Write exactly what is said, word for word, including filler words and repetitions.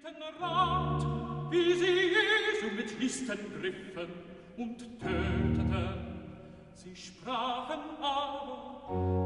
hielten Rat, wie sie Jesu mit Listen griffen und töteten. Sie sprachen aber,